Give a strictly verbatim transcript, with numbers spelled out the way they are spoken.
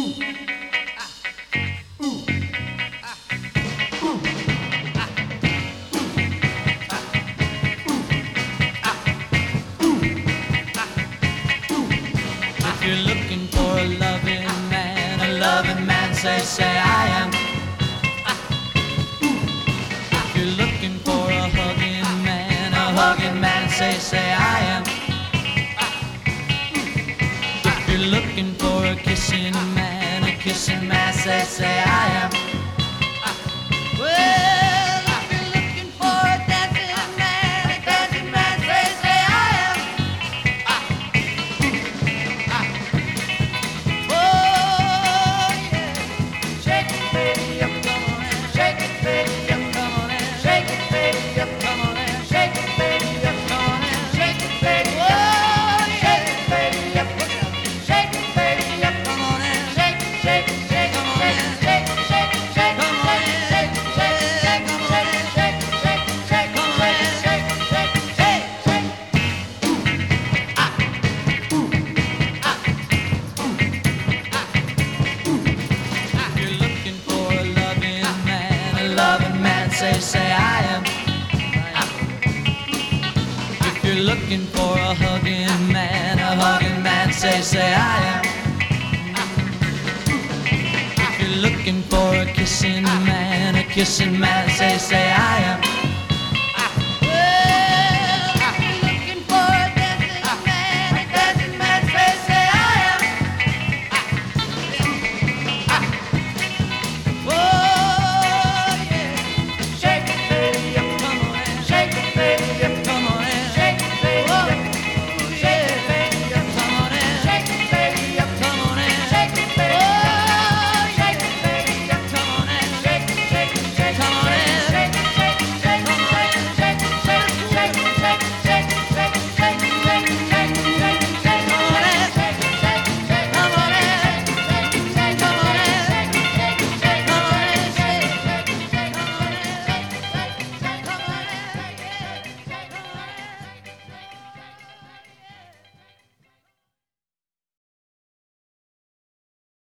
If you're looking for a loving man, a loving man, say, say I am. If you're looking for a hugging man, a hugging man, say, say I am. If you're looking for a kissing man, a kissing man, say, say I am. Well, if you're looking for a dancing man, a dancing man, say, say I am. Oh, yeah. Shake it, baby, up, come on and shake it, baby, up, come on and shake it, baby, up, come on and shake it, baby, up, come on and shake it, baby, oh, shake it, baby, up, shake it, baby, up, come on and shake it, shake it, shake it, shake it, shake it, shake it, shake it, come on and shake it, shake it, shake it, shake it, shake it, shake it, shake it, come on and shake it, shake it, shake it, shake it. If you're looking for a loving man, a loving man, say, say I am. If you're looking for a hugging man, a hugging man, say, say I am. If you're looking for a kissing man, a kissing man, say, say I am.